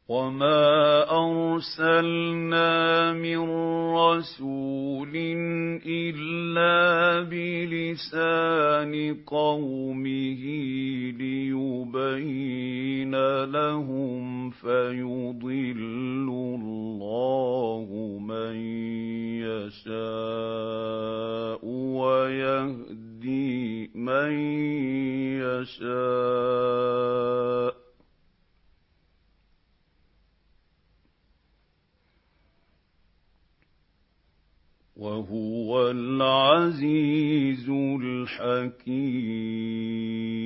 وَمَا أَرْسَلْنَا مِن رَّسُولٍ إِلَّا بِلِسَانِ قَوْمِهِ لِيُبَيِّنَ لَهُمْ فَيُضِلُّ اللَّهُ مَن يَشَاءُ وَيَهْدِي مَن يَشَاءُ ۚ وَهُوَ الْعَزِيزُ الْحَكِيمُ.